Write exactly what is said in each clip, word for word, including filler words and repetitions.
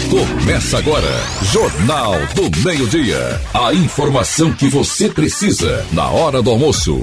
Começa agora, Jornal do Meio-Dia. A informação que você precisa na hora do almoço.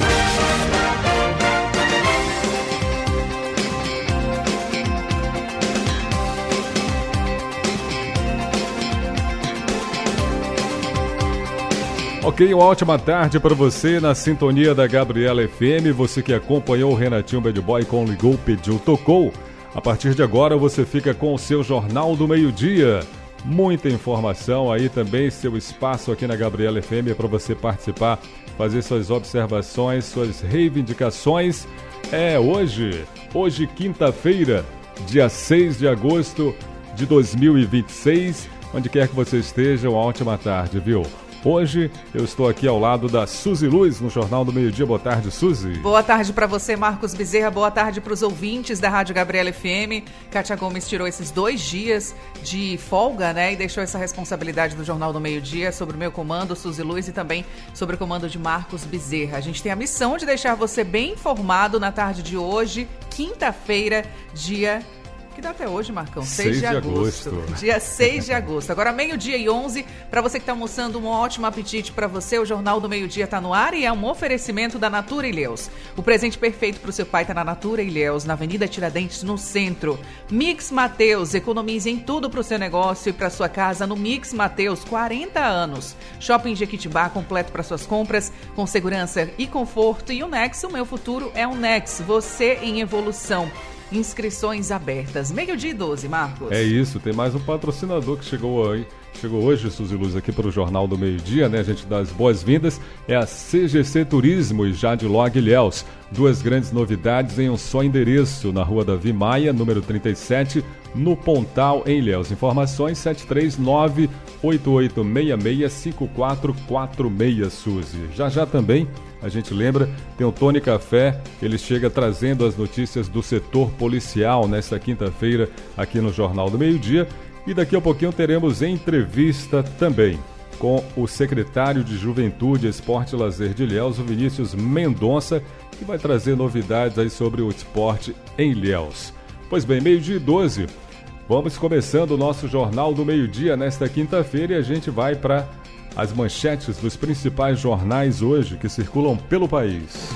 Ok, uma ótima tarde para você na sintonia da Gabriela F M. Você que acompanhou o Renatinho Bad Boy com Ligou, Pediu, Tocou. A partir de agora você fica com o seu Jornal do Meio-Dia. Muita informação aí também, seu espaço aqui na Gabriela F M para você participar, fazer suas observações, suas reivindicações. É hoje, hoje quinta-feira, dia seis de agosto de dois mil e vinte e seis. Onde quer que você esteja, uma ótima tarde, viu? Hoje eu estou aqui ao lado da Suzy Luz no Jornal do Meio-Dia. Boa tarde, Suzy. Boa tarde para você, Marcos Bezerra. Boa tarde para os ouvintes da Rádio Gabriela F M. Kátia Gomes tirou esses dois dias de folga, né? E deixou essa responsabilidade do Jornal do Meio-Dia sobre o meu comando, Suzy Luz, e também sobre o comando de Marcos Bezerra. A gente tem a missão de deixar você bem informado na tarde de hoje, quinta-feira, dia... Que data é hoje, Marcão? seis de agosto. Dia seis de agosto. Agora, meio-dia e onze. Para você que está almoçando, um ótimo apetite para você. O Jornal do Meio-Dia está no ar e é um oferecimento da Natura Ilhéus. O presente perfeito para o seu pai está na Natura Ilhéus, na Avenida Tiradentes, no centro. Mix Mateus. Economize em tudo para o seu negócio e para sua casa no Mix Mateus. quarenta anos. Shopping Jequitibá, completo para suas compras, com segurança e conforto. E o Nex, o meu futuro é o Nex. Você em evolução. Inscrições abertas. Meio-dia e doze, Marcos. É isso, tem mais um patrocinador que chegou aí. Chegou hoje, Suzy Luz, aqui para o Jornal do Meio-Dia, né? A gente dá as boas-vindas. É a C G C Turismo e Jadilog Ilhéus. Duas grandes novidades em um só endereço, na Rua Davi Maia, número trinta e sete, no Pontal, em Ilhéus. Informações sete três nove, oito oito seis seis, cinco quatro quatro seis, Suzy. Já já também, a gente lembra, tem o Tony Café, ele chega trazendo as notícias do setor policial nesta quinta-feira aqui no Jornal do Meio-Dia. E daqui a pouquinho teremos entrevista também com o secretário de Juventude, Esporte e Lazer de Ilhéus, o Vinícius Mendonça, que vai trazer novidades aí sobre o esporte em Ilhéus. Pois bem, meio-dia e doze, vamos começando o nosso Jornal do Meio-Dia nesta quinta-feira e a gente vai para as manchetes dos principais jornais hoje que circulam pelo país.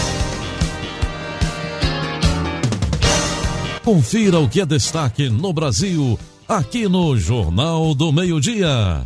Confira o que é destaque no Brasil, aqui no Jornal do Meio-Dia.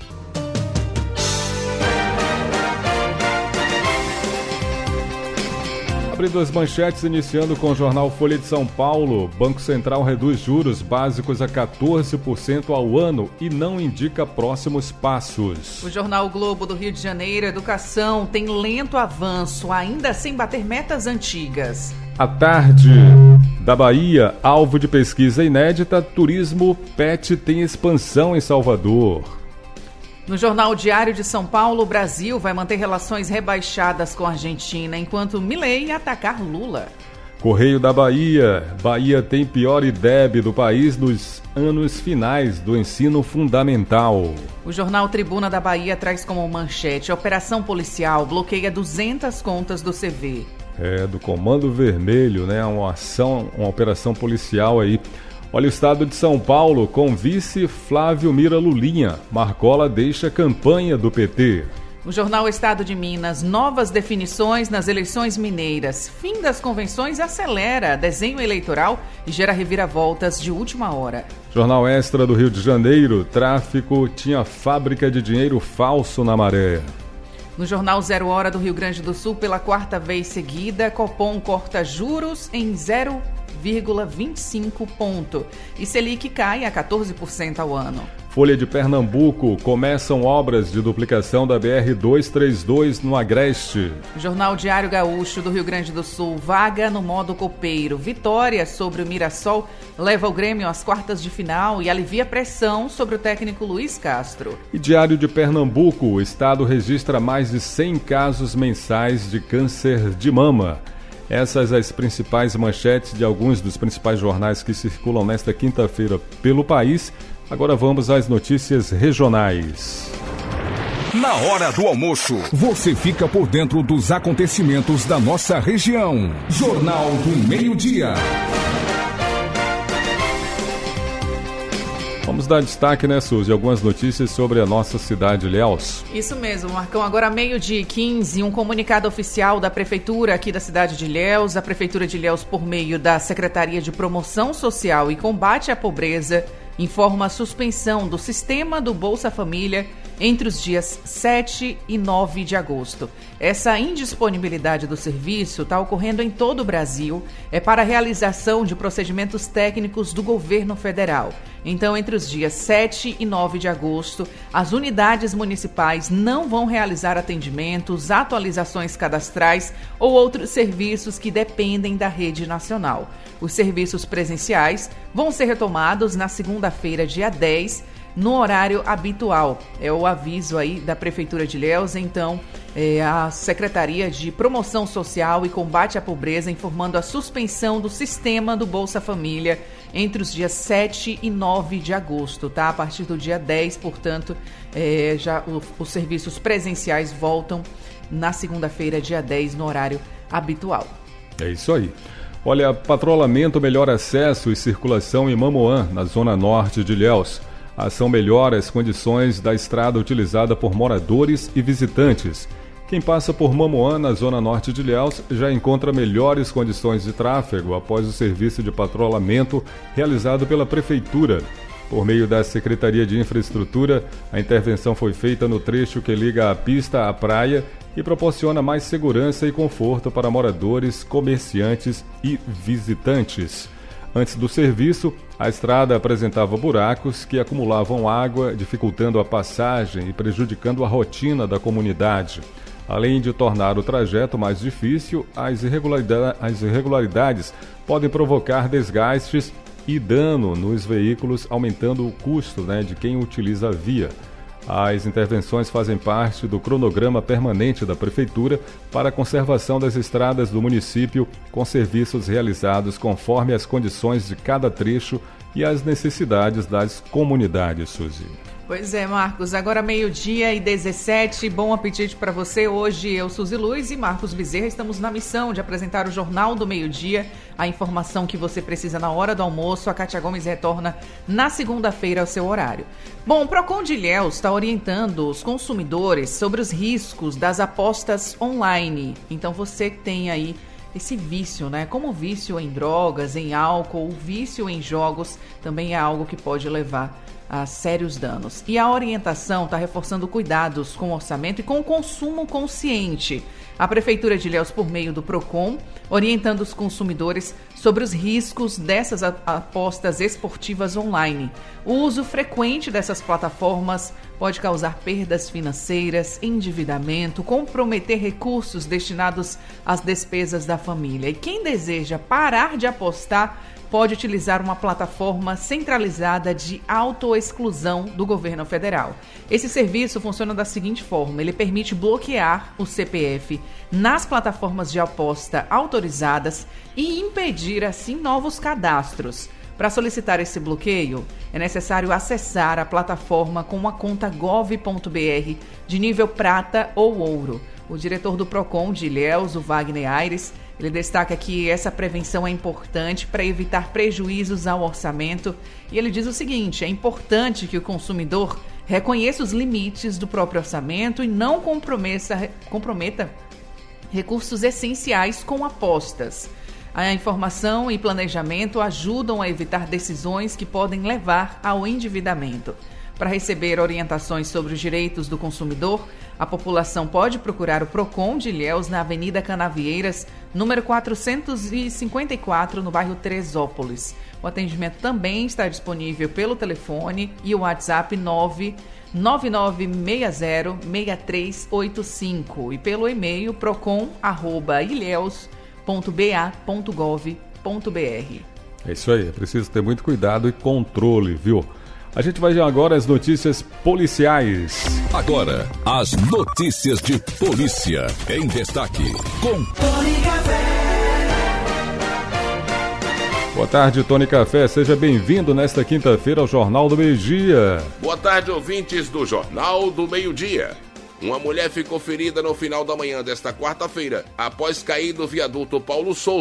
Abrindo as manchetes, iniciando com o jornal Folha de São Paulo. Banco Central reduz juros básicos a quatorze por cento ao ano e não indica próximos passos. O jornal o Globo do Rio de Janeiro, educação tem lento avanço, ainda sem bater metas antigas. À tarde, da Bahia, alvo de pesquisa inédita, turismo pet tem expansão em Salvador. No Jornal Diário de São Paulo, o Brasil vai manter relações rebaixadas com a Argentina, enquanto Milei atacar Lula. Correio da Bahia, Bahia tem pior I D E B do país nos anos finais do ensino fundamental. O jornal Tribuna da Bahia traz como manchete: operação policial bloqueia duzentas contas do C V. É, do Comando Vermelho, né? Uma ação, uma operação policial aí. Olha, o estado de São Paulo com vice Flávio Mira Lulinha. Marcola deixa campanha do P T. O jornal Estado de Minas, novas definições nas eleições mineiras. Fim das convenções acelera desenho eleitoral e gera reviravoltas de última hora. Jornal Extra do Rio de Janeiro, tráfico tinha fábrica de dinheiro falso na Maré. No jornal Zero Hora do Rio Grande do Sul, pela quarta vez seguida, Copom corta juros em zero vírgula vinte e cinco ponto e Selic cai a quatorze por cento ao ano. Folha de Pernambuco, começam obras de duplicação da B R duzentos e trinta e dois no Agreste. Jornal Diário Gaúcho do Rio Grande do Sul, vaga no modo copeiro. Vitória sobre o Mirassol leva o Grêmio às quartas de final e alivia pressão sobre o técnico Luiz Castro. E Diário de Pernambuco, o estado registra mais de cem casos mensais de câncer de mama. Essas as principais manchetes de alguns dos principais jornais que circulam nesta quinta-feira pelo país. Agora vamos às notícias regionais. Na hora do almoço, você fica por dentro dos acontecimentos da nossa região. Jornal do Meio-Dia. Vamos dar destaque, né, Suzy, algumas notícias sobre a nossa cidade de Ilhéus. Isso mesmo, Marcão. Agora, meio-dia e quinze, um comunicado oficial da Prefeitura aqui da cidade de Ilhéus. A Prefeitura de Ilhéus, por meio da Secretaria de Promoção Social e Combate à Pobreza, informa a suspensão do sistema do Bolsa Família entre os dias sete e nove de agosto. Essa indisponibilidade do serviço está ocorrendo em todo o Brasil, é para a realização de procedimentos técnicos do governo federal. Então, entre os dias sete e nove de agosto, as unidades municipais não vão realizar atendimentos, atualizações cadastrais ou outros serviços que dependem da rede nacional. Os serviços presenciais vão ser retomados na segunda-feira, dia dez, no horário habitual. É o aviso aí da Prefeitura de Ilhéus. Então, é a Secretaria de Promoção Social e Combate à Pobreza informando a suspensão do sistema do Bolsa Família entre os dias sete e nove de agosto, tá? A partir do dia dez, portanto, é, já o, os serviços presenciais voltam na segunda-feira, dia dez, no horário habitual. É isso aí. Olha, patrulhamento melhora acesso e circulação em Mamoã, na zona norte de Ilhéus. A ação melhora as condições da estrada utilizada por moradores e visitantes. Quem passa por Mamoã, na zona norte de Ilhéus, já encontra melhores condições de tráfego após o serviço de patrulhamento realizado pela Prefeitura. Por meio da Secretaria de Infraestrutura, a intervenção foi feita no trecho que liga a pista à praia e proporciona mais segurança e conforto para moradores, comerciantes e visitantes. Antes do serviço, a estrada apresentava buracos que acumulavam água, dificultando a passagem e prejudicando a rotina da comunidade. Além de tornar o trajeto mais difícil, as irregularidades, as irregularidades podem provocar desgastes e dano nos veículos, aumentando o custo, né, de quem utiliza a via. As intervenções fazem parte do cronograma permanente da Prefeitura para a conservação das estradas do município, com serviços realizados conforme as condições de cada trecho e as necessidades das comunidades, Suzy. Pois é, Marcos. Agora meio-dia e dezessete. Bom apetite para você. Hoje eu, Suzy Luz e Marcos Bezerra estamos na missão de apresentar o Jornal do Meio-Dia, a informação que você precisa na hora do almoço. A Kátia Gomes retorna na segunda-feira ao seu horário. Bom, o Procon de Ilhéus está orientando os consumidores sobre os riscos das apostas online. Então você que tem aí esse vício, né? Como o vício em drogas, em álcool, o vício em jogos também é algo que pode levar a sérios danos. E a orientação está reforçando cuidados com o orçamento e com o consumo consciente. A Prefeitura de Ilhéus, por meio do Procon, orientando os consumidores sobre os riscos dessas apostas esportivas online. O uso frequente dessas plataformas pode causar perdas financeiras, endividamento, comprometer recursos destinados às despesas da família. E quem deseja parar de apostar pode utilizar uma plataforma centralizada de autoexclusão do governo federal. Esse serviço funciona da seguinte forma: ele permite bloquear o C P F nas plataformas de aposta autorizadas e impedir, assim, novos cadastros. Para solicitar esse bloqueio, é necessário acessar a plataforma com uma conta gov ponto br de nível prata ou ouro. O diretor do Procon de Ilhéus, o Wagner Aires, ele destaca que essa prevenção é importante para evitar prejuízos ao orçamento e ele diz o seguinte: é importante que o consumidor reconheça os limites do próprio orçamento e não comprometa, comprometa recursos essenciais com apostas. A informação e planejamento ajudam a evitar decisões que podem levar ao endividamento. Para receber orientações sobre os direitos do consumidor, a população pode procurar o Procon de Ilhéus na Avenida Canavieiras, número quatrocentos e cinquenta e quatro, no bairro Teresópolis. O atendimento também está disponível pelo telefone e o WhatsApp nove nove nove seis zero seis três oito cinco e pelo e-mail procon arroba ilhéus ponto ba ponto gov ponto br. É isso aí, é preciso ter muito cuidado e controle, viu? A gente vai ver agora as notícias policiais. Agora, as notícias de polícia em destaque com Tony Café. Boa tarde, Tony Café. Seja bem-vindo nesta quinta-feira ao Jornal do Meio-Dia. Boa tarde, ouvintes do Jornal do Meio-Dia. Uma mulher ficou ferida no final da manhã desta quarta-feira, após cair do viaduto Paulo Souto.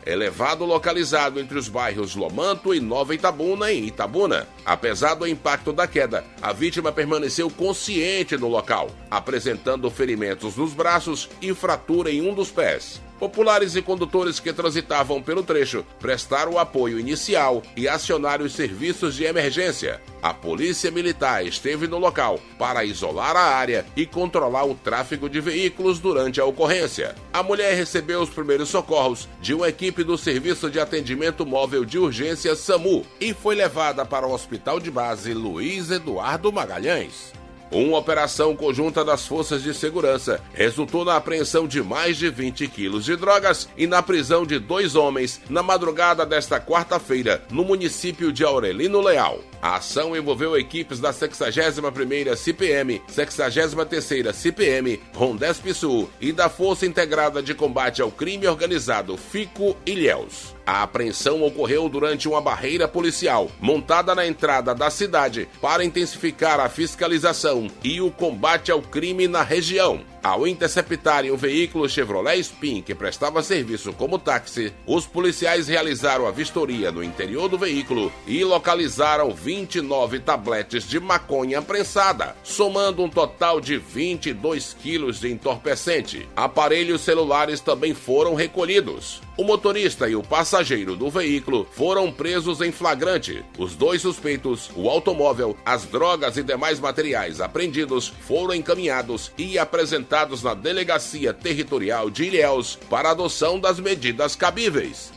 elevado localizado entre os bairros Lomanto e Nova Itabuna, em Itabuna. Apesar do impacto da queda, a vítima permaneceu consciente no local, apresentando ferimentos nos braços e fratura em um dos pés. Populares e condutores que transitavam pelo trecho prestaram o apoio inicial e acionaram os serviços de emergência. A polícia militar esteve no local para isolar a área e controlar o tráfego de veículos durante a ocorrência. A mulher recebeu os primeiros socorros de uma equipe do Serviço de Atendimento Móvel de Urgência SAMU e foi levada para o Hospital de Base Luiz Eduardo Magalhães. Uma operação conjunta das forças de segurança resultou na apreensão de mais de vinte quilos de drogas e na prisão de dois homens na madrugada desta quarta-feira, no município de Aurelino Leal. A ação envolveu equipes da sexagésima primeira C P M, sexagésima terceira C P M, Rondesp Sul e da Força Integrada de Combate ao Crime Organizado FICO Ilhéus. A apreensão ocorreu durante uma barreira policial montada na entrada da cidade para intensificar a fiscalização e o combate ao crime na região. Ao interceptarem um veículo Chevrolet Spin que prestava serviço como táxi, os policiais realizaram a vistoria no interior do veículo e localizaram vinte e nove tabletes de maconha prensada, somando um total de vinte e dois quilos de entorpecente. Aparelhos celulares também foram recolhidos. O motorista e o passageiro do veículo foram presos em flagrante. Os dois suspeitos, o automóvel, as drogas e demais materiais apreendidos foram encaminhados e apresentados na Delegacia Territorial de Ilhéus para adoção das medidas cabíveis.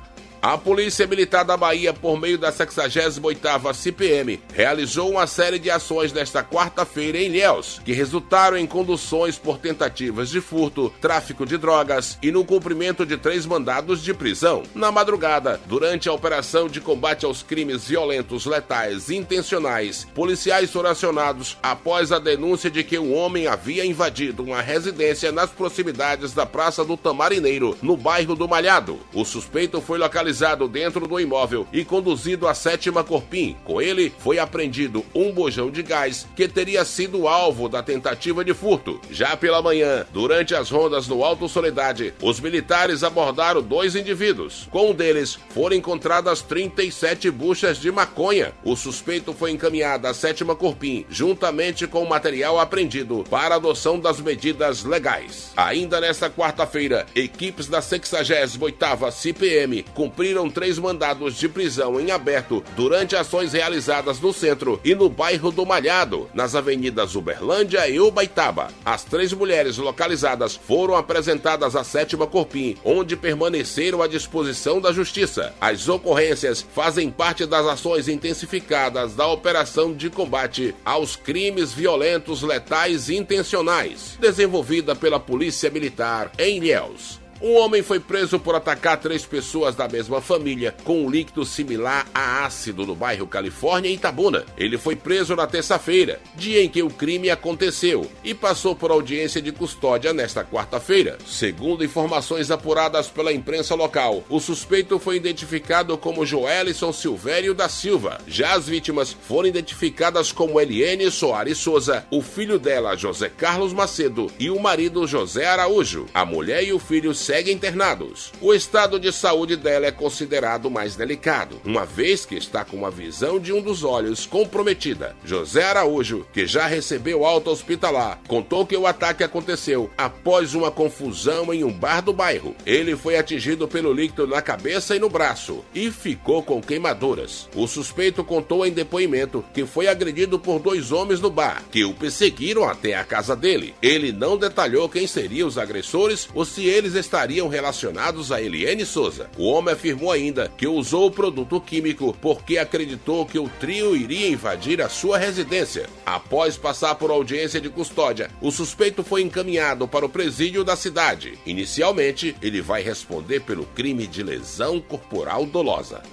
A Polícia Militar da Bahia, por meio da sexagésima oitava C P M, realizou uma série de ações nesta quarta-feira em Ilhéus, que resultaram em conduções por tentativas de furto, tráfico de drogas e no cumprimento de três mandados de prisão. Na madrugada, durante a operação de combate aos crimes violentos, letais e intencionais, policiais foram acionados após a denúncia de que um homem havia invadido uma residência nas proximidades da Praça do Tamarineiro, no bairro do Malhado. O suspeito foi localizado dentro do imóvel e conduzido à sétima Corpim. Com ele, foi apreendido um bujão de gás que teria sido alvo da tentativa de furto. Já pela manhã, durante as rondas no Alto Soledade, os militares abordaram dois indivíduos. Com um deles, foram encontradas trinta e sete buchas de maconha. O suspeito foi encaminhado à sétima Corpim, juntamente com o material apreendido, para adoção das medidas legais. Ainda nesta quarta-feira, equipes da sexagésima oitava C P M cumpriram cumpriram três mandados de prisão em aberto durante ações realizadas no centro e no bairro do Malhado, nas avenidas Uberlândia e Ubaitaba. As três mulheres localizadas foram apresentadas à sétima Corpim, onde permaneceram à disposição da Justiça. As ocorrências fazem parte das ações intensificadas da Operação de Combate aos Crimes Violentos, Letais e Intencionais, desenvolvida pela Polícia Militar em Ilhéus. Um homem foi preso por atacar três pessoas da mesma família com um líquido similar a ácido no bairro Califórnia, em Itabuna. Ele foi preso na terça-feira, dia em que o crime aconteceu, e passou por audiência de custódia nesta quarta-feira. Segundo informações apuradas pela imprensa local, o suspeito foi identificado como Joelison Silvério da Silva. Já as vítimas foram identificadas como Eliene Soares Souza, o filho dela, José Carlos Macedo, e o marido, José Araújo. A mulher e o filho seguem internados. O estado de saúde dela é considerado mais delicado, uma vez que está com a visão de um dos olhos comprometida. José Araújo, que já recebeu alta hospitalar, contou que o ataque aconteceu após uma confusão em um bar do bairro. Ele foi atingido pelo líquido na cabeça e no braço e ficou com queimaduras. O suspeito contou em depoimento que foi agredido por dois homens no bar, que o perseguiram até a casa dele. Ele não detalhou quem seriam os agressores ou se eles estariam estariam relacionados a Eliene Souza. O homem afirmou ainda que usou o produto químico porque acreditou que o trio iria invadir a sua residência. Após passar por audiência de custódia, o suspeito foi encaminhado para o presídio da cidade. Inicialmente, ele vai responder pelo crime de lesão corporal dolosa.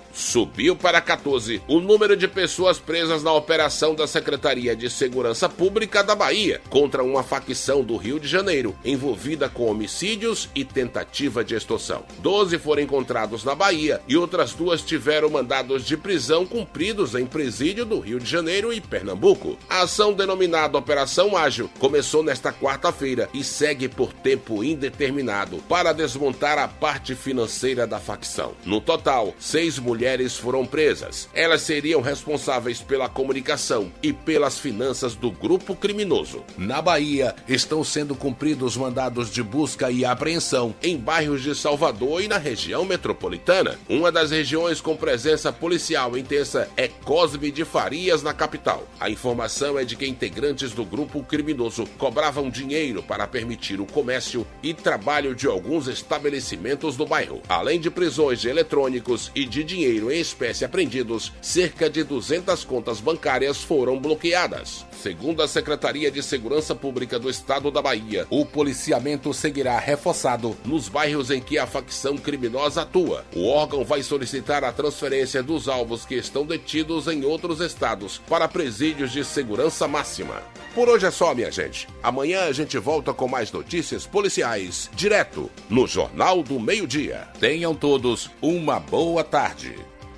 subiu para quatorze o número de pessoas presas na operação da Secretaria de Segurança Pública da Bahia contra uma facção do Rio de Janeiro, envolvida com homicídios e tentativa de extorsão. doze foram encontrados na Bahia e outras duas tiveram mandados de prisão cumpridos em presídio do Rio de Janeiro e Pernambuco. A ação denominada Operação Ágil começou nesta quarta-feira e segue por tempo indeterminado para desmontar a parte financeira da facção. No total, seis mulheres foram presas. Elas seriam responsáveis pela comunicação e pelas finanças do grupo criminoso. Na Bahia, estão sendo cumpridos mandados de busca e apreensão em bairros de Salvador e na região metropolitana. Uma das regiões com presença policial intensa é Cosme de Farias, na capital. A informação é de que integrantes do grupo criminoso cobravam dinheiro para permitir o comércio e trabalho de alguns estabelecimentos do bairro. Além de prisões de eletrônicos e de dinheiro em espécie apreendidos, cerca de duzentas contas bancárias foram bloqueadas. Segundo a Secretaria de Segurança Pública do Estado da Bahia, o policiamento seguirá reforçado nos bairros em que a facção criminosa atua. O órgão vai solicitar a transferência dos alvos que estão detidos em outros estados para presídios de segurança máxima. Por hoje é só, minha gente. Amanhã a gente volta com mais notícias policiais, direto no Jornal do Meio-Dia. Tenham todos uma boa tarde.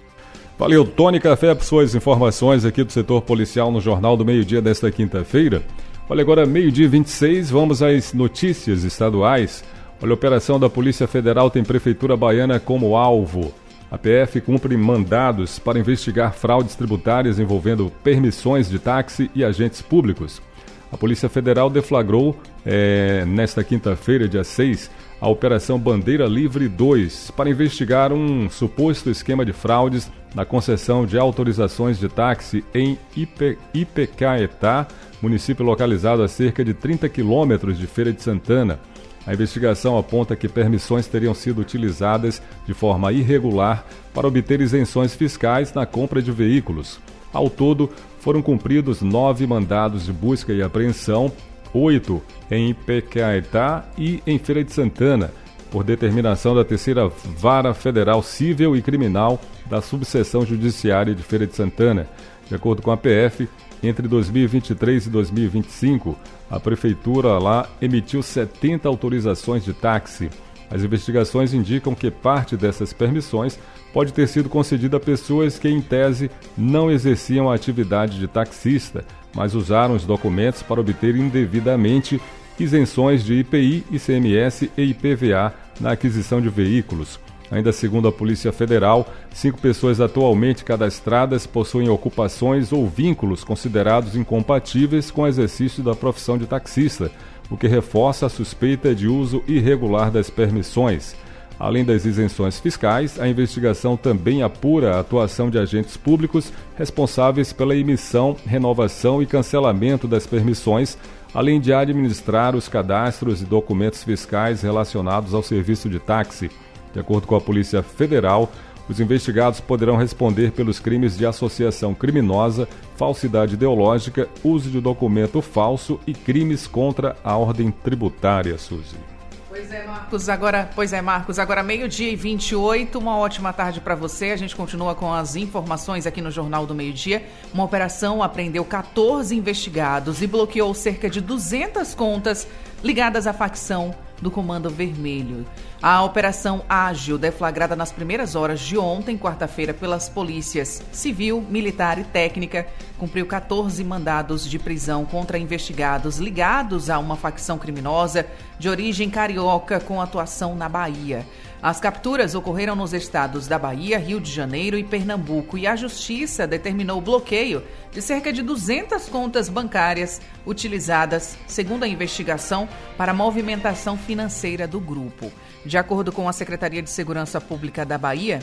Valeu, Tony Café, por suas informações aqui do setor policial no Jornal do Meio-Dia desta quinta-feira. Olha, agora meio-dia e vinte e seis, vamos às notícias estaduais. Olha, a operação da Polícia Federal tem Prefeitura Baiana como alvo. A P F cumpre mandados para investigar fraudes tributárias envolvendo permissões de táxi e agentes públicos. A Polícia Federal deflagrou, é, nesta quinta-feira, dia seis, a Operação Bandeira Livre dois, para investigar um suposto esquema de fraudes na concessão de autorizações de táxi em Ipe, Ipecaetá, município localizado a cerca de trinta quilômetros de Feira de Santana. A investigação aponta que permissões teriam sido utilizadas de forma irregular para obter isenções fiscais na compra de veículos. Ao todo, foram cumpridos nove mandados de busca e apreensão, oito em Ipecaetá e em Feira de Santana, por determinação da terceira Vara Federal Civil e Criminal da Subseção Judiciária de Feira de Santana. De acordo com a P F, entre dois mil e vinte e três e dois mil e vinte e cinco, a Prefeitura lá emitiu setenta autorizações de táxi. As investigações indicam que parte dessas permissões pode ter sido concedida a pessoas que, em tese, não exerciam a atividade de taxista, mas usaram os documentos para obter indevidamente isenções de I P I, I C M S e I P V A na aquisição de veículos. Ainda segundo a Polícia Federal, cinco pessoas atualmente cadastradas possuem ocupações ou vínculos considerados incompatíveis com o exercício da profissão de taxista, o que reforça a suspeita de uso irregular das permissões. Além das isenções fiscais, a investigação também apura a atuação de agentes públicos responsáveis pela emissão, renovação e cancelamento das permissões, além de administrar os cadastros e documentos fiscais relacionados ao serviço de táxi. De acordo com a Polícia Federal, os investigados poderão responder pelos crimes de associação criminosa, falsidade ideológica, uso de documento falso e crimes contra a ordem tributária, Suzy. Pois é, Marcos, agora, pois é, Marcos, agora meio-dia e vinte e oito, uma ótima tarde para você. A gente continua com as informações aqui no Jornal do Meio-Dia. Uma operação apreendeu quatorze investigados e bloqueou cerca de duzentas contas ligadas à facção do Comando Vermelho. A Operação Ágil, deflagrada nas primeiras horas de ontem, quarta-feira, pelas polícias civil, militar e técnica, cumpriu quatorze mandados de prisão contra investigados ligados a uma facção criminosa de origem carioca com atuação na Bahia. As capturas ocorreram nos estados da Bahia, Rio de Janeiro e Pernambuco e a Justiça determinou o bloqueio de cerca de duzentas contas bancárias utilizadas, segundo a investigação, para a movimentação financeira do grupo. De acordo com a Secretaria de Segurança Pública da Bahia,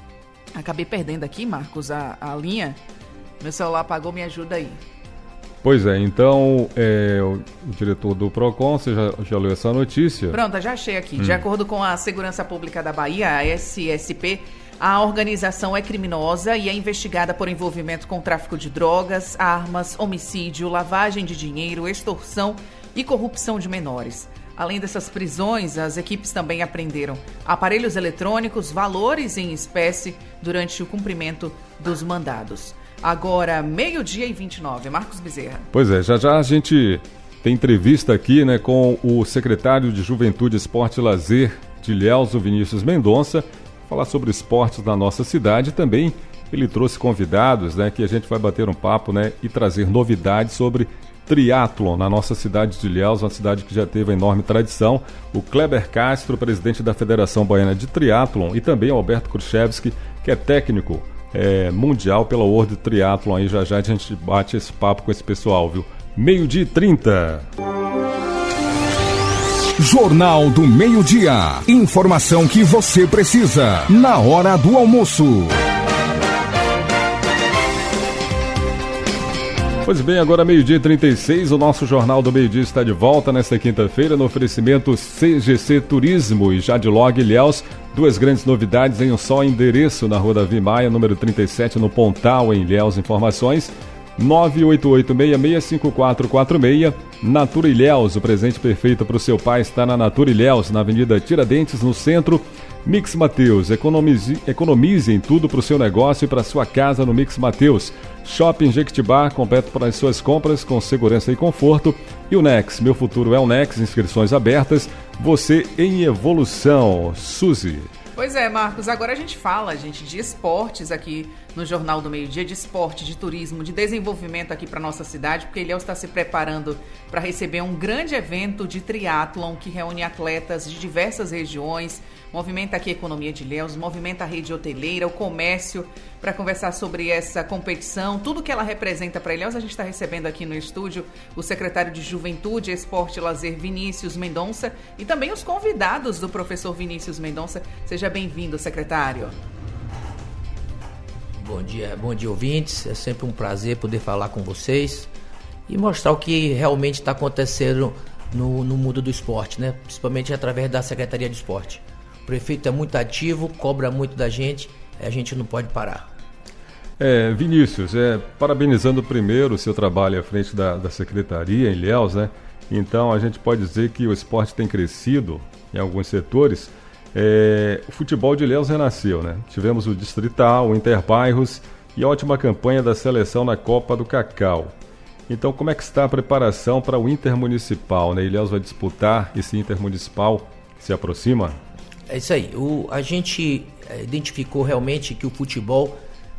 acabei perdendo aqui, Marcos, a, a linha. Meu celular apagou, me ajuda aí. Pois é, então é, o, o diretor do PROCON, você já, já leu essa notícia? Pronto, já achei aqui. Hum. De acordo com a Segurança Pública da Bahia, a S S P, a organização é criminosa e é investigada por envolvimento com tráfico de drogas, armas, homicídio, lavagem de dinheiro, extorsão e corrupção de menores. Além dessas prisões, as equipes também apreenderam aparelhos eletrônicos, valores em espécie durante o cumprimento dos mandados. Agora, meio-dia e vinte e nove. Marcos Bezerra. Pois é, já já a gente tem entrevista aqui, né, com o secretário de Juventude, Esporte e Lazer de Ilhéus, o Vinícius Mendonça, falar sobre esportes na nossa cidade. Também ele trouxe convidados, né, que a gente vai bater um papo, né, e trazer novidades sobre triatlon na nossa cidade de Ilhéus, uma cidade que já teve uma enorme tradição. O Kleber Castro, presidente da Federação Baiana de Triatlon, e também o Alberto Khrushchevski, que é técnico é, mundial pela World Triathlon. Aí já já a gente bate esse papo com esse pessoal, viu? Meio-dia e trinta. Jornal do Meio-Dia. Informação que você precisa na hora do almoço. Pois bem, agora meio-dia e trinta e seis, o nosso Jornal do Meio-Dia está de volta nesta quinta-feira no oferecimento C G C Turismo e Jadlog Ilhéus. Duas grandes novidades em um só endereço na Rua Davi Maia, número trinta e sete, no Pontal, em Ilhéus. Informações nove oito oito, seis seis cinco quatro quatro seis. Natura Ilhéus, o presente perfeito para o seu pai está na Natura Ilhéus, na Avenida Tiradentes, no centro. Mix Mateus, economize, economize em tudo para o seu negócio e para sua casa no Mix Mateus. Shopping Jequitibá, completo para as suas compras com segurança e conforto. E o Nex, meu futuro é o Nex, inscrições abertas. Você em evolução. Suzy. Pois é, Marcos, agora a gente fala, gente, de esportes aqui no Jornal do Meio-Dia, de esporte, de turismo, de desenvolvimento aqui para nossa cidade, porque Ilhéus está se preparando para receber um grande evento de triatlon que reúne atletas de diversas regiões, movimenta aqui a economia de Ilhéus, movimenta a rede hoteleira, o comércio. Para conversar sobre essa competição, tudo que ela representa para Ilhéus, a gente está recebendo aqui no estúdio o secretário de Juventude, Esporte e Lazer, Vinícius Mendonça, e também os convidados do professor Vinícius Mendonça. Seja bem-vindo, secretário. Bom dia, bom dia, ouvintes. É sempre um prazer poder falar com vocês e mostrar o que realmente está acontecendo no, no mundo do esporte, né? Principalmente através da Secretaria de Esporte. O prefeito é muito ativo, cobra muito da gente, a gente não pode parar. É, Vinícius, é, parabenizando primeiro o seu trabalho à frente da, da Secretaria em Ilhéus, né? Então a gente pode dizer que o esporte tem crescido em alguns setores. É, o futebol de Ilhéus renasceu, né? Tivemos o Distrital, o Interbairros e a ótima campanha da seleção na Copa do Cacau. Então como é que está a preparação para o Intermunicipal, né? Ilhéus vai disputar esse Intermunicipal que se aproxima? É isso aí, o, a gente é, identificou realmente que o futebol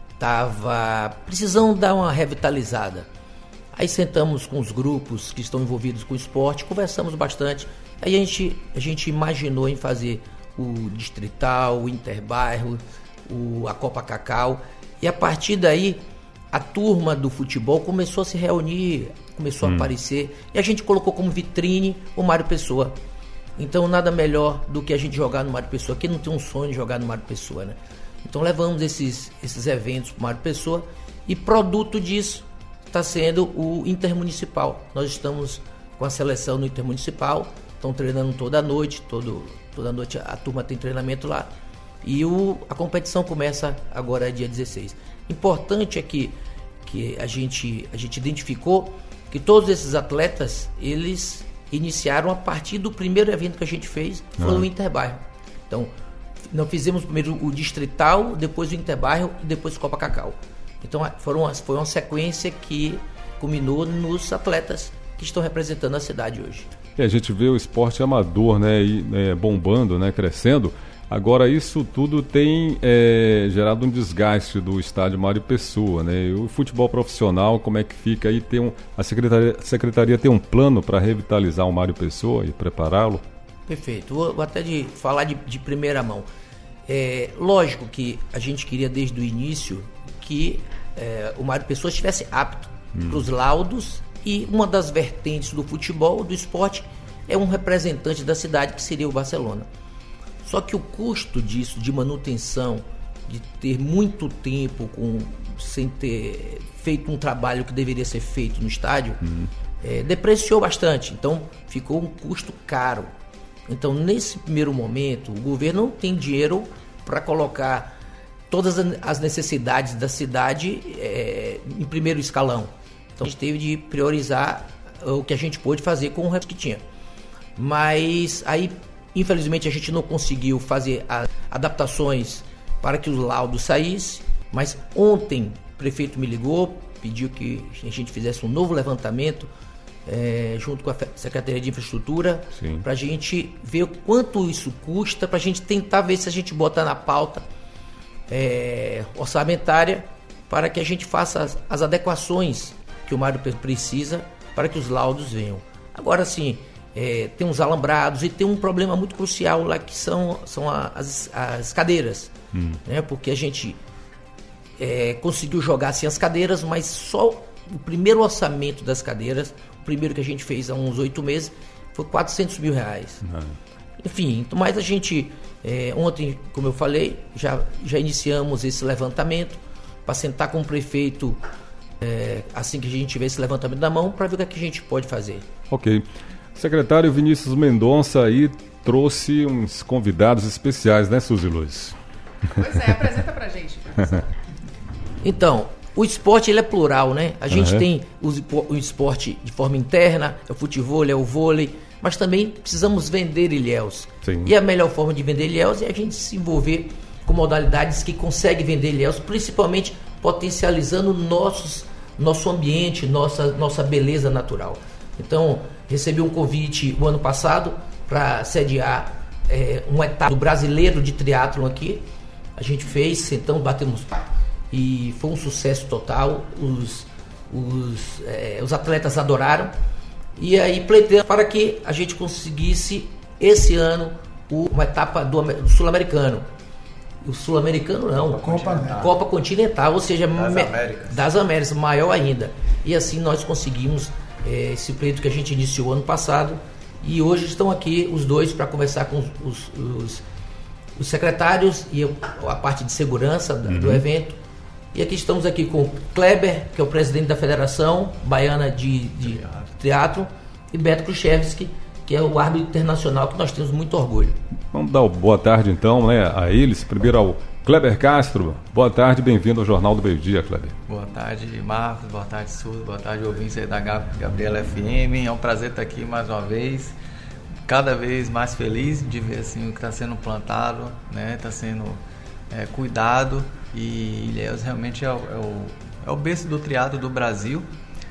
estava precisando dar uma revitalizada. Aí sentamos com os grupos que estão envolvidos com o esporte, conversamos bastante, aí a gente, a gente imaginou em fazer o Distrital, o Interbairro, o, a Copa Cacau, e a partir daí a turma do futebol começou a se reunir, começou hum. a aparecer, e a gente colocou como vitrine o Mário Pessoa. Então nada melhor do que a gente jogar no Mário Pessoa. Quem não tem um sonho de jogar no Mário Pessoa, né? Então levamos esses, esses eventos para o Mário Pessoa e produto disso está sendo o Intermunicipal. Nós estamos com a seleção no Intermunicipal, estão treinando toda noite, todo, toda noite a turma tem treinamento lá. E o, a competição começa agora dia dezesseis. Importante é que, que a, gente, a gente identificou que todos esses atletas, eles iniciaram a partir do primeiro evento que a gente fez, foi ah. o Interbairro. Então, nós fizemos primeiro o Distrital, depois o Interbairro e depois o Copa Cacau. Então, foram, foi uma sequência que culminou nos atletas que estão representando a cidade hoje. E a gente vê o esporte amador, né, e, é, bombando, né, crescendo. Agora, isso tudo tem é, gerado um desgaste do estádio Mário Pessoa, né? E o futebol profissional, como é que fica aí? Tem um, a secretaria, a secretaria tem um plano para revitalizar o Mário Pessoa e prepará-lo? Perfeito. Vou, vou até de, falar de, de primeira mão. É, lógico que a gente queria desde o início que é, o Mário Pessoa estivesse apto hum. para os laudos, e uma das vertentes do futebol, do esporte, é um representante da cidade, que seria o Barcelona. Só que o custo disso, de manutenção, de ter muito tempo com, sem ter feito um trabalho que deveria ser feito no estádio, uhum. é, depreciou bastante. Então, ficou um custo caro. Então, nesse primeiro momento, o governo não tem dinheiro para colocar todas as necessidades da cidade é, em primeiro escalão. Então, a gente teve de priorizar o que a gente pôde fazer com o resto que tinha. Mas aí, infelizmente, a gente não conseguiu fazer as adaptações para que os laudos saíssem. Mas ontem o prefeito me ligou, pediu que a gente fizesse um novo levantamento é, junto com a Secretaria de Infraestrutura, para a gente ver o quanto isso custa, para a gente tentar ver se a gente bota na pauta é, orçamentária para que a gente faça as, as adequações que o Mário precisa para que os laudos venham. Agora sim, é, tem uns alambrados e tem um problema muito crucial lá que são, são as, as cadeiras, hum. né? Porque a gente é, conseguiu jogar assim as cadeiras, mas só o primeiro orçamento das cadeiras, o primeiro que a gente fez há uns oito meses, foi quatrocentos mil reais. Uhum. Enfim, mas a gente, é, ontem, como eu falei, já, já iniciamos esse levantamento para sentar com o prefeito é, assim que a gente tiver esse levantamento na mão, para ver o que, é que a gente pode fazer. Ok. Secretário Vinícius Mendonça aí trouxe uns convidados especiais, né, Suzy Luz? Pois é, apresenta pra gente, professor. Então, o esporte ele é plural, né? A gente uhum. tem o, o esporte de forma interna, é o futebol, é o vôlei, mas também precisamos vender ilhéus. Sim. E a melhor forma de vender ilhéus é a gente se envolver com modalidades que conseguem vender ilhéus, principalmente potencializando nossos, nosso ambiente, nossa, nossa beleza natural. Então, recebi um convite o ano passado para sediar é, uma etapa do brasileiro de triatlon aqui. A gente fez, então batemos e foi um sucesso total. Os, os, é, os atletas adoraram. E aí pleiteamos para que a gente conseguisse esse ano o, uma etapa do, do sul-americano. O sul-americano não, Copa Continental. Copa Continental, ou seja, das, me, Américas. das Américas, maior ainda. E assim nós conseguimos é, esse pleito que a gente iniciou ano passado. E hoje estão aqui os dois para conversar com os, os, os, os secretários e a parte de segurança uhum. do evento. E aqui estamos aqui com o Kleber, que é o presidente da Federação Baiana de, de Triatlo, e Beto Kruszewski, que é o árbitro internacional, que nós temos muito orgulho. Vamos dar boa tarde então, né, a eles. Primeiro ao Kleber Castro. Boa tarde, bem-vindo ao Jornal do Meio Dia, Kleber. Boa tarde, Marcos. Boa tarde, Suzy. Boa tarde, ouvintes aí da Gabriela F M. É um prazer estar aqui mais uma vez. Cada vez mais feliz de ver assim, o que está sendo plantado, né, está sendo é, cuidado. E Ilhéus realmente é o, é, o, é o berço do triatlo do Brasil.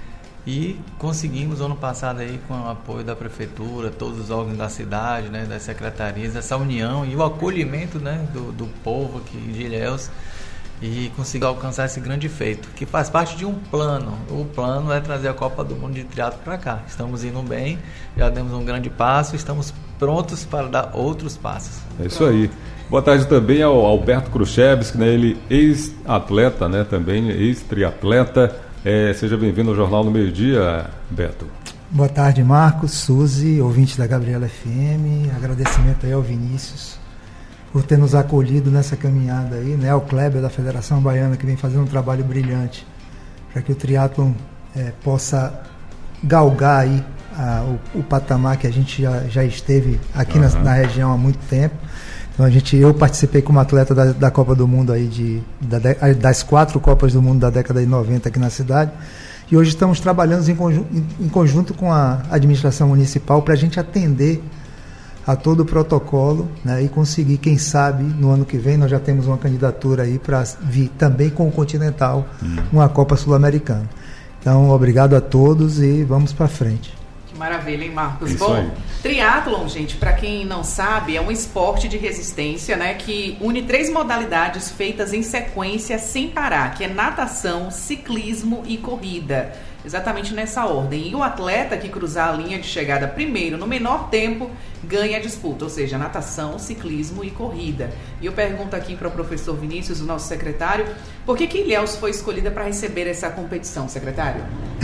E conseguimos ano passado aí, com o apoio da prefeitura, todos os órgãos da cidade, né, das secretarias, essa união e o acolhimento, né, do, do povo aqui de Ilhéus, e conseguir alcançar esse grande feito, que faz parte de um plano. O plano é trazer a Copa do Mundo de Triatlo para cá. Estamos indo bem, já demos um grande passo, estamos prontos para dar outros passos. É isso aí. Boa tarde também ao Alberto Kruszewski, né, ele ex-atleta, né, também ex-triatleta. É, seja bem-vindo ao Jornal do Meio Dia, Beto. Boa tarde, Marcos, Suzy, ouvinte da Gabriela F M. Agradecimento aí ao Vinícius por ter nos acolhido nessa caminhada aí, né? Ao Kleber da Federação Baiana, que vem fazendo um trabalho brilhante para que o triatlon é, possa galgar aí a, o, o patamar que a gente já, já esteve aqui uhum. na, na região há muito tempo. Então a gente, eu participei como atleta da, da Copa do Mundo aí de, da, das quatro Copas do Mundo da década de noventa aqui na cidade, e hoje estamos trabalhando em conjunto, em, em conjunto com a administração municipal para a gente atender a todo o protocolo, né, e conseguir, quem sabe, no ano que vem nós já temos uma candidatura aí para vir também com o Continental, hum. uma Copa Sul-Americana. Então, obrigado a todos e vamos para frente. Maravilha, hein, Marcos? Isso. Bom, aí. Triatlon, gente, para quem não sabe, é um esporte de resistência, né, que une três modalidades feitas em sequência sem parar, que é natação, ciclismo e corrida. Exatamente nessa ordem. E o atleta que cruzar a linha de chegada primeiro, no menor tempo, ganha a disputa, ou seja, natação, ciclismo e corrida. E eu pergunto aqui para o professor Vinícius, o nosso secretário, por que que Ilhéus foi escolhida para receber essa competição, secretário?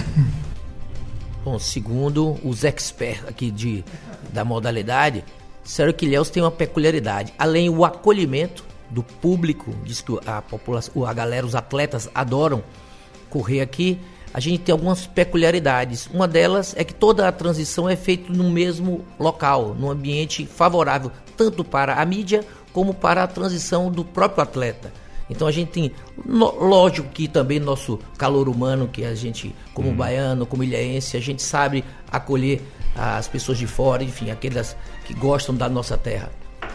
Bom, segundo os experts aqui de, da modalidade, disseram que Ilhéus tem uma peculiaridade. Além do acolhimento do público, diz que a população, a galera, os atletas adoram correr aqui, a gente tem algumas peculiaridades. Uma delas é que toda a transição é feita no mesmo local, num ambiente favorável, tanto para a mídia como para a transição do próprio atleta. Então a gente tem, lógico que também nosso calor humano, que a gente, como hum. baiano, como ilhéense, a gente sabe acolher as pessoas de fora, enfim, aquelas que gostam da nossa terra.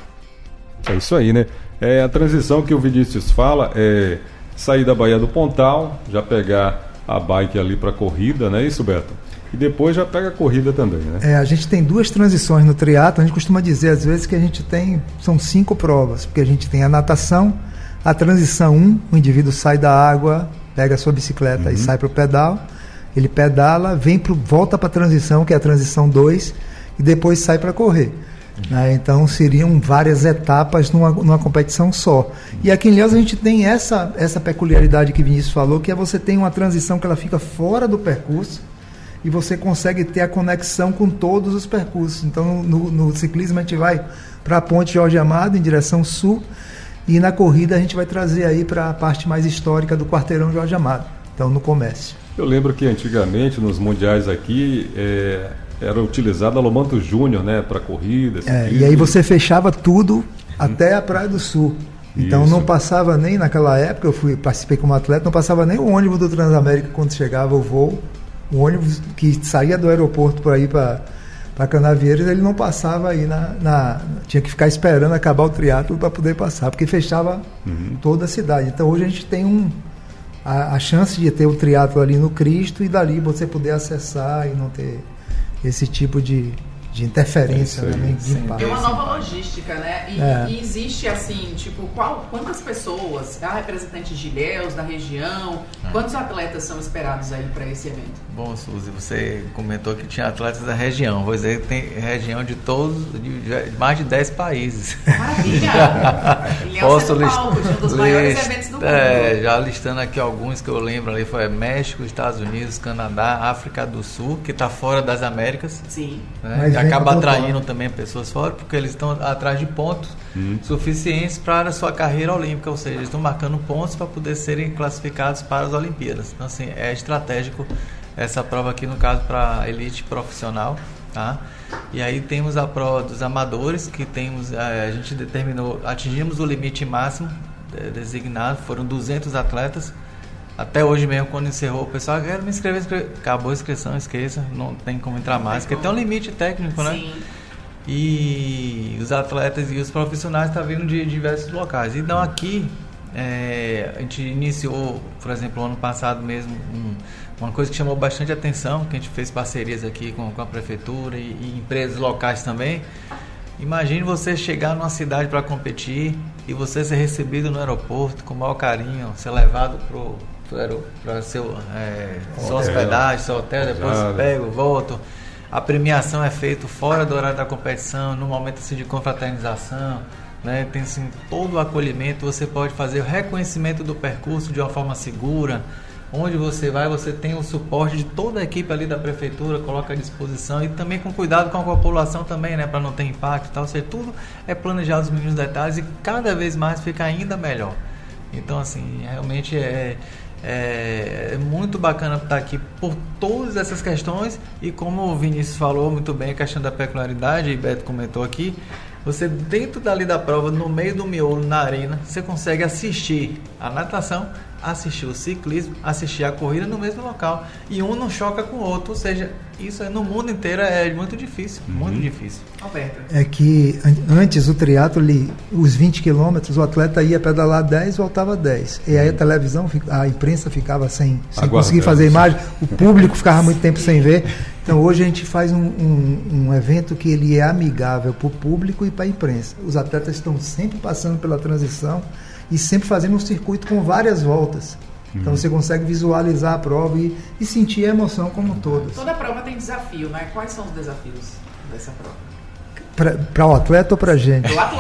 É isso aí, né? É, a transição que o Vinícius fala é sair da Baía do Pontal, já pegar a bike ali para corrida, não é isso, Beto? E depois já pega a corrida também, né? É, a gente tem duas transições no triatlo. A gente costuma dizer às vezes que a gente tem, são cinco provas, porque a gente tem a natação, a transição um, o indivíduo sai da água, pega a sua bicicleta uhum. e sai para o pedal, ele pedala, vem pro, volta para a transição, que é a transição dois, e depois sai para correr. Né? Então seriam várias etapas numa, numa competição só. E aqui em Ilhéus a gente tem essa, essa peculiaridade que o Vinícius falou, que é você tem uma transição que ela fica fora do percurso e você consegue ter a conexão com todos os percursos. Então no, no ciclismo a gente vai para a Ponte Jorge Amado em direção sul, e na corrida a gente vai trazer aí para a parte mais histórica do Quarteirão Jorge Amado, então no comércio. Eu lembro que antigamente nos mundiais aqui é... era utilizado a Lomanto Júnior, né, para corrida. É, e aí você fechava tudo hum. até a Praia do Sul. Então Isso. não passava nem, naquela época, eu fui, participei como atleta, não passava nem o ônibus do Transamérica quando chegava o voo. O ônibus que saía do aeroporto para ir para Canavieiras, ele não passava aí na, na... Tinha que ficar esperando acabar o triatlo para poder passar, porque fechava uhum. toda a cidade. Então hoje a gente tem um... A, a chance de ter o triatlo ali no Cristo e dali você poder acessar e não ter esse tipo de, de interferência, é né, de impacto. É uma nova logística, né? E, é. e existe assim, tipo, qual, quantas pessoas, há representantes de Ilhéus, da região, é. quantos atletas são esperados aí para esse evento? Bom, Suzy, você comentou que tinha atletas da região. Vou dizer que tem região de todos, de, de mais de dez países. Maravilha! Posso listar um dos maiores eventos do mundo. É, já listando aqui alguns que eu lembro ali, foi México, Estados Unidos, Canadá, África do Sul, que está fora das Américas. Sim. Né, que acaba atraindo também pessoas fora, porque eles estão atrás de pontos hum. suficientes para a sua carreira olímpica, ou seja, eles estão marcando pontos para poder serem classificados para as Olimpíadas. Então, assim, é estratégico essa prova aqui, no caso, para elite profissional, tá? E aí temos a prova dos amadores, que temos, a gente determinou, atingimos o limite máximo designado, foram duzentos atletas. Até hoje mesmo, quando encerrou, o pessoal quer me inscrever, inscrever, acabou a inscrição, esqueça, não tem como entrar mais, porque tem um limite técnico, né? Sim. E os atletas e os profissionais estão vindo de diversos locais. Então aqui, é, a gente iniciou, por exemplo, ano passado mesmo, um, uma coisa que chamou bastante atenção, que a gente fez parcerias aqui com, com a prefeitura e, e empresas locais também. Imagine você chegar numa cidade para competir e você ser recebido no aeroporto com o maior carinho, ser levado para seu é, sua hospedagem, seu hotel, depois você pega, volta. A premiação é feita fora do horário da competição, no momento assim, de confraternização, né? Tem assim, todo o acolhimento, você pode fazer o reconhecimento do percurso de uma forma segura. Onde você vai, você tem o suporte de toda a equipe ali da prefeitura, coloca à disposição, e também com cuidado com a população também, né, para não ter impacto e tal. Ou seja, tudo é planejado os mínimos detalhes e cada vez mais fica ainda melhor. Então, assim, realmente é, é, é muito bacana estar aqui por todas essas questões, e como o Vinícius falou muito bem, a questão da peculiaridade, e Beto comentou aqui, você dentro dali da prova, no meio do miolo, na arena, você consegue assistir a natação, assistir o ciclismo, assistir a corrida no mesmo local, e um não choca com o outro, ou seja, isso no mundo inteiro é muito difícil, uhum. muito difícil. Alberto. É que antes o triatlo, os vinte quilômetros, o atleta ia pedalar dez, voltava dez, e aí a televisão, a imprensa ficava sem, sem conseguir fazer imagem, o público ficava muito tempo sem ver. Então hoje a gente faz um, um, um evento que ele é amigável para o público e para a imprensa. Os atletas estão sempre passando pela transição e sempre fazendo um circuito com várias voltas. Uhum. Então você consegue visualizar a prova e, e sentir a emoção como todas. Toda prova tem desafio, né? Quais são os desafios dessa prova? Para o atleta ou para a gente? Para o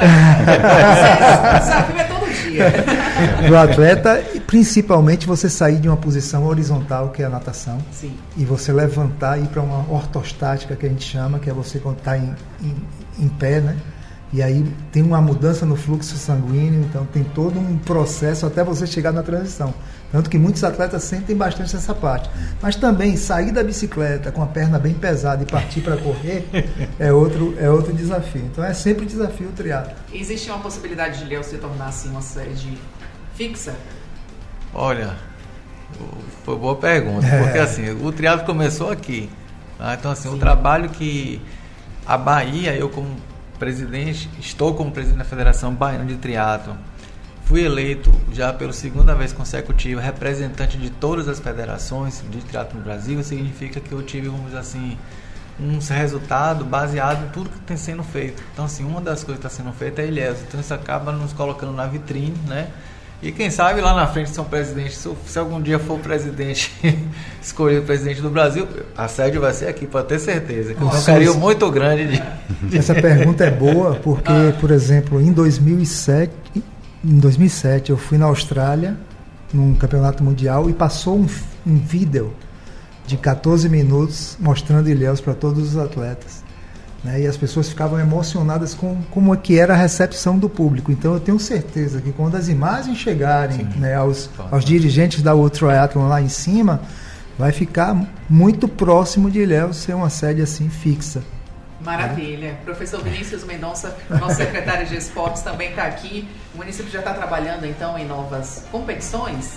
atleta. O desafio é todo dia. Para o atleta, principalmente você sair de uma posição horizontal, que é a natação, Sim. e você levantar e ir para uma ortostática, que a gente chama, que é você quando está em, em, em pé, né? E aí tem uma mudança no fluxo sanguíneo, então tem todo um processo até você chegar na transição. Tanto que muitos atletas sentem bastante essa parte. Mas também sair da bicicleta com a perna bem pesada e partir para correr é outro, é outro desafio. Então é sempre desafio o triatlo. Existe uma possibilidade de Ilhéus se tornar assim uma sede fixa? Olha, foi boa pergunta, é. porque assim, o triatlo começou aqui. Tá? Então, assim, Sim. o trabalho que a Bahia, eu como presidente, estou como presidente da Federação Baiana de Triatlon, fui eleito já pela segunda vez consecutiva representante de todas as federações de triatlo no Brasil, significa que eu tive, vamos dizer assim, um resultado baseado em tudo que tem sendo feito. Então, assim, uma das coisas que está sendo feita é a Ilhéus. Então, isso acaba nos colocando na vitrine, né? E quem sabe lá na frente são presidentes, se, se algum dia for o presidente escolher o presidente do Brasil, a sede vai ser aqui, pode ter certeza. Que é um carinho muito grande de, de... Essa pergunta é boa porque, por exemplo, em dois mil e sete, em dois mil e sete eu fui na Austrália num campeonato mundial e passou um, um vídeo de quatorze minutos mostrando Ilhéus para todos os atletas, né? E as pessoas ficavam emocionadas com como é que era a recepção do público. Então eu tenho certeza que quando as imagens chegarem, né, aos, aos dirigentes da World Triathlon lá em cima, vai ficar muito próximo de Ilhéus ser uma sede assim fixa. Maravilha. Professor Vinícius Mendonça, nosso secretário de esportes, também está aqui. O município já está trabalhando então em novas competições?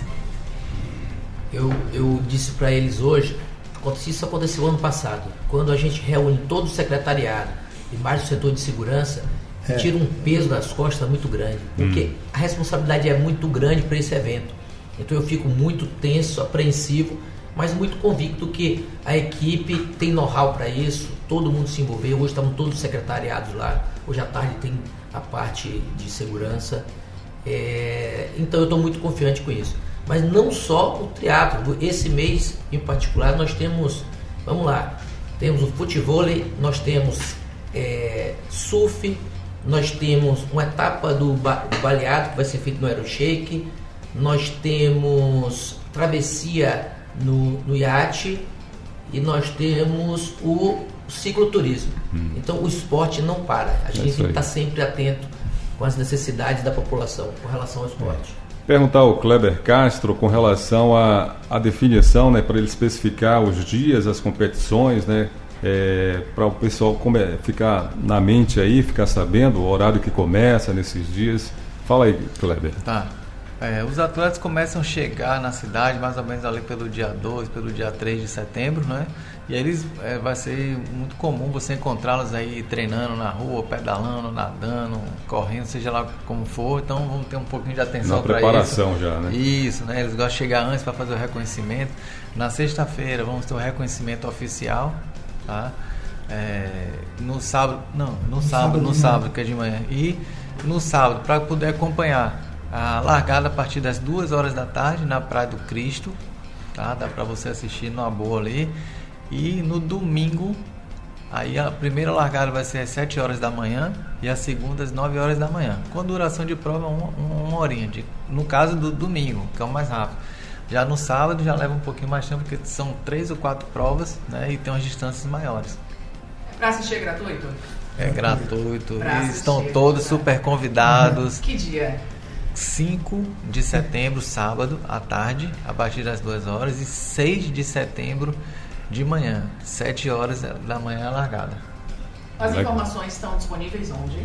Eu, eu disse para eles hoje, isso aconteceu ano passado, quando a gente reúne todo o secretariado e mais o setor de segurança, é. tira um peso das costas muito grande, porque hum. a responsabilidade é muito grande para esse evento. Então eu fico muito tenso, apreensivo, mas muito convicto que a equipe tem know-how para isso, todo mundo se envolveu, hoje estamos todos secretariados lá, hoje à tarde tem a parte de segurança, é, então eu estou muito confiante com isso. Mas não só o triatlo, esse mês em particular nós temos, vamos lá, temos o futevôlei, nós temos é, surf, nós temos uma etapa do, ba- do baleado que vai ser feito no Aeroshake, nós temos travessia no, no iate e nós temos o cicloturismo. Hum. Então o esporte não para, a gente está sempre atento com as necessidades da população com relação ao esporte. É. Perguntar ao Kleber Castro com relação à, à definição, né, para ele especificar os dias, as competições, né, é, para o pessoal come, ficar na mente aí, ficar sabendo o horário que começa nesses dias. Fala aí, Kleber. Tá. É, os atletas começam a chegar na cidade mais ou menos ali pelo dia dois, pelo dia três de setembro, né? E aí eles, é, vai ser muito comum você encontrá-los aí treinando na rua, pedalando, nadando, correndo, seja lá como for. Então vamos ter um pouquinho de atenção para isso. Na preparação já, né? Isso, né? Eles gostam de chegar antes para fazer o reconhecimento. Na sexta-feira vamos ter o reconhecimento oficial, tá? É, no sábado, não, no, no sábado, sábado no sábado, que é de manhã. E no sábado, para poder acompanhar a largada a partir das duas horas da tarde na Praia do Cristo, tá? Dá para você assistir numa boa ali. E no domingo, aí a primeira largada vai ser às sete horas da manhã e a segunda às nove horas da manhã. Com duração de prova uma, uma horinha, de, no caso do domingo, que é o mais rápido. Já no sábado já leva um pouquinho mais tempo, porque são três ou quatro provas, né? E tem umas distâncias maiores. Para assistir é gratuito? É gratuito. Eles estão todos super convidados. Que dia? cinco de setembro, sábado, à tarde, a partir das duas horas, e seis de setembro, de manhã, sete horas da manhã, a largada. As informações estão disponíveis onde?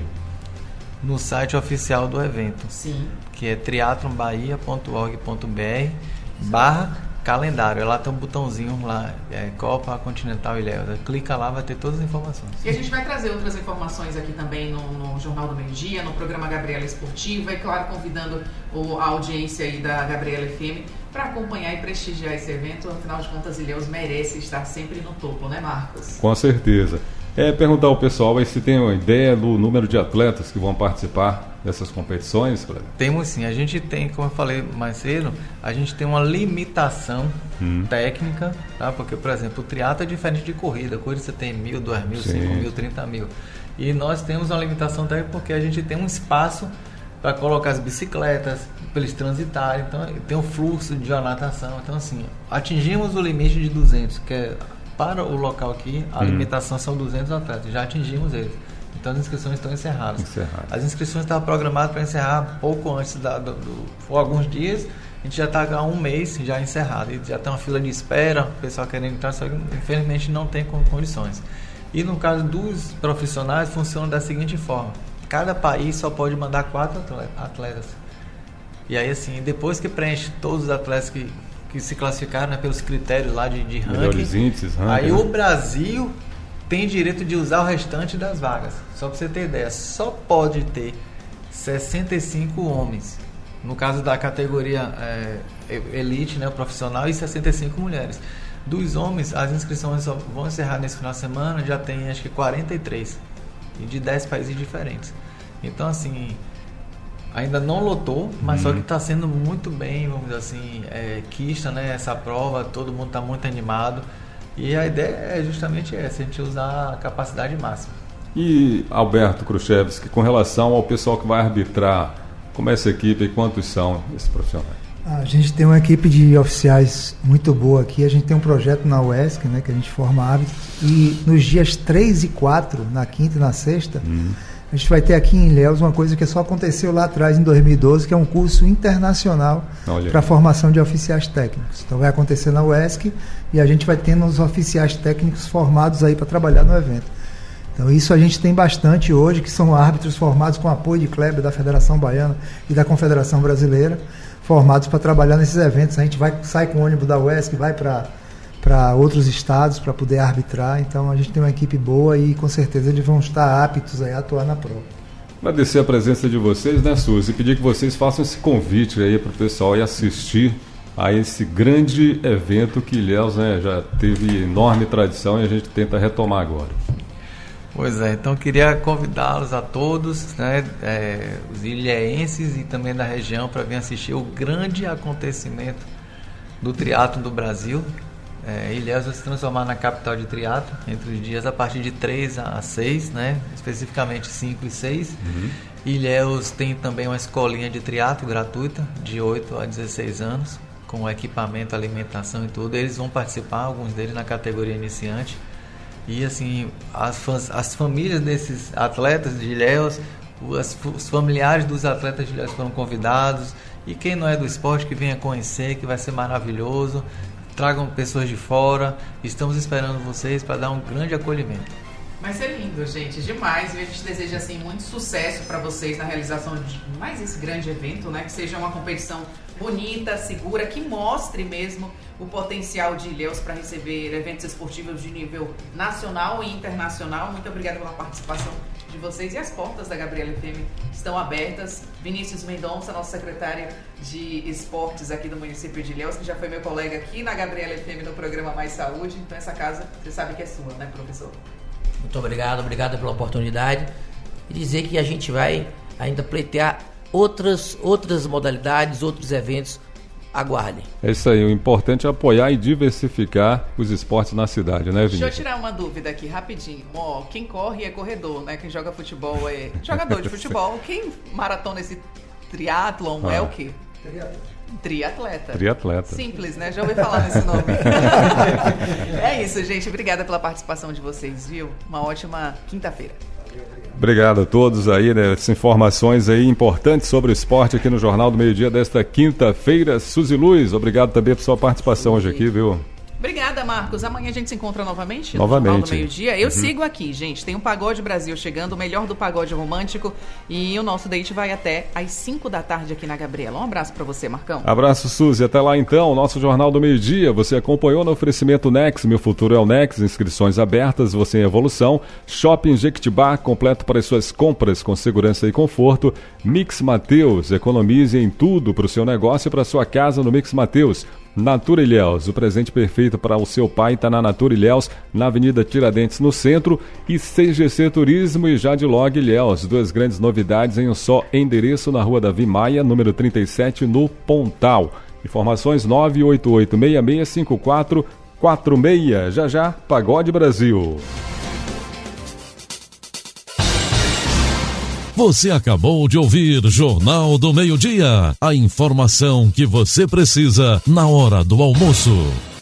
No site oficial do evento. Sim. Que é triatlon bahia ponto org ponto br barra calendário. Lá tem um botãozinho lá, é, Copa Continental Ilhéus. Clica lá, vai ter todas as informações. E a gente vai trazer outras informações aqui também no, no Jornal do Meio Dia, no programa Gabriela Esportiva, e claro, convidando o, a audiência aí da Gabriela F M para acompanhar e prestigiar esse evento. Afinal de contas, Ilhéus merece estar sempre no topo, né, Marcos? Com certeza. É perguntar ao pessoal aí se tem uma ideia do número de atletas que vão participar dessas competições, Cleber? Temos sim. A gente tem, como eu falei mais cedo, a gente tem uma limitação hum. técnica, tá? Porque, por exemplo, o triatlo é diferente de corrida. Corrida você tem mil, dois mil, sim. cinco mil, trinta mil. E nós temos uma limitação técnica porque a gente tem um espaço para colocar as bicicletas, para eles transitarem. Então, tem um fluxo de natação. Então, assim, atingimos o limite de duzentos, que é... Para o local aqui, a hum. limitação são duzentos atletas. Já atingimos eles. Então as inscrições estão encerradas. Encerrado. As inscrições estavam programadas para encerrar pouco antes da, do, do, ou alguns dias. A gente já está há um mês já encerrado. E já tem uma fila de espera, o pessoal querendo entrar, só que infelizmente não tem condições. E no caso dos profissionais, funciona da seguinte forma: cada país só pode mandar quatro atletas. E aí, assim, depois que preenche todos os atletas que que se classificaram, né, pelos critérios lá de, de ranking. Melhores índices, ranking. Aí né? o Brasil tem direito de usar o restante das vagas. Só para você ter ideia, só pode ter sessenta e cinco homens. No caso da categoria é, elite, né, o profissional, e sessenta e cinco mulheres. Dos homens, as inscrições só vão encerrar nesse final de semana, já tem acho que quarenta e três. E de dez países diferentes. Então, assim, ainda não lotou, mas hum. só que está sendo muito bem, vamos dizer assim, é, quista, né, essa prova, todo mundo está muito animado. E a ideia é justamente essa, a gente usar a capacidade máxima. E, Alberto Kruszewski, com relação ao pessoal que vai arbitrar, como é essa equipe e quantos são esses profissionais? A gente tem uma equipe de oficiais muito boa aqui. A gente tem um projeto na U E S C, né, que a gente forma árbitros. E nos dias três e quatro, na quinta e na sexta, uhum. a gente vai ter aqui em Ilhéus uma coisa que só aconteceu lá atrás, em dois mil e doze, que é um curso internacional para a formação de oficiais técnicos. Então vai acontecer na U E S C e a gente vai tendo os oficiais técnicos formados aí para trabalhar no evento. Então isso a gente tem bastante hoje, que são árbitros formados com apoio de Kleber, da Federação Baiana e da Confederação Brasileira, formados para trabalhar nesses eventos. A gente vai, sai com o ônibus da U E S C, vai para para outros estados para poder arbitrar. Então a gente tem uma equipe boa e com certeza eles vão estar aptos aí a atuar na prova. Agradecer a presença de vocês, né, Suzy? E pedir que vocês façam esse convite aí para o pessoal ir assistir a esse grande evento que Ilhéus, né, já teve enorme tradição e a gente tenta retomar agora. Pois é, então queria convidá-los a todos, né, é, os ilhéenses e também da região, para vir assistir o grande acontecimento do triatlo do Brasil. É, Ilhéus vai se transformar na capital de triatlo entre os dias a partir de três a seis, né, especificamente cinco e seis. Uhum. Ilhéus tem também uma escolinha de triatlo gratuita, de oito a dezesseis anos, com equipamento, alimentação e tudo. Eles vão participar, alguns deles na categoria iniciante. E assim, as, fãs, as famílias desses atletas de Ilhéus, os, os familiares dos atletas de Ilhéus foram convidados. E quem não é do esporte, que venha conhecer, que vai ser maravilhoso. Tragam pessoas de fora. Estamos esperando vocês para dar um grande acolhimento. Vai ser lindo, gente, demais. E a gente deseja assim, muito sucesso para vocês na realização de mais esse grande evento, né? Que seja uma competição bonita, segura, que mostre mesmo o potencial de Ilhéus para receber eventos esportivos de nível nacional e internacional. Muito obrigada pela participação de vocês. E as portas da Gabriela F M estão abertas. Vinícius Mendonça, nosso secretário de esportes aqui do município de Ilhéus, que já foi meu colega aqui na Gabriela F M no programa Mais Saúde. Então essa casa, você sabe que é sua, né, professor? Muito obrigado, obrigado pela oportunidade. E dizer que a gente vai ainda pleitear outras, outras modalidades, outros eventos. Aguardem. É isso aí, o importante é apoiar e diversificar os esportes na cidade, né, Vinícius? Deixa eu tirar uma dúvida aqui, rapidinho. Ó, quem corre é corredor, né? Quem joga futebol é jogador de futebol. Quem maratona esse triatlon ah. é o quê? Triatleta. Triatleta. Triatleta. Simples, né? Já ouvi falar nesse nome. É isso, gente. Obrigada pela participação de vocês, viu? Uma ótima quinta-feira. Obrigado a todos aí, né? Essas informações aí importantes sobre o esporte aqui no Jornal do Meio-Dia desta quinta-feira. Suzy Luz, obrigado também por sua participação hoje aqui, viu? Obrigada, Marcos. Amanhã a gente se encontra novamente no novamente. Jornal do Meio-Dia. Eu uhum. sigo aqui, gente. Tem um Pagode Brasil chegando, o melhor do pagode romântico. E o nosso date vai até às cinco da tarde aqui na Gabriela. Um abraço para você, Marcão. Abraço, Suzy. Até lá, então. Nosso Jornal do Meio-Dia. Você acompanhou no oferecimento Nex. Meu futuro é o Nex. Inscrições abertas. Você em evolução. Shopping Jequitibá. Completo para as suas compras com segurança e conforto. Mix Mateus. Economize em tudo para o seu negócio e para a sua casa no Mix Mateus. Natura Ilhéus, o presente perfeito para o seu pai está na Natura Ilhéus, na Avenida Tiradentes, no centro, e C G C Turismo e Jadlog Ilhéus, duas grandes novidades em um só endereço na Rua Davi Maia, número trinta e sete, no Pontal. Informações nove oito oito seis seis cinco quatro quatro seis. Já já, Pagode Brasil. Você acabou de ouvir Jornal do Meio-Dia. A informação que você precisa na hora do almoço.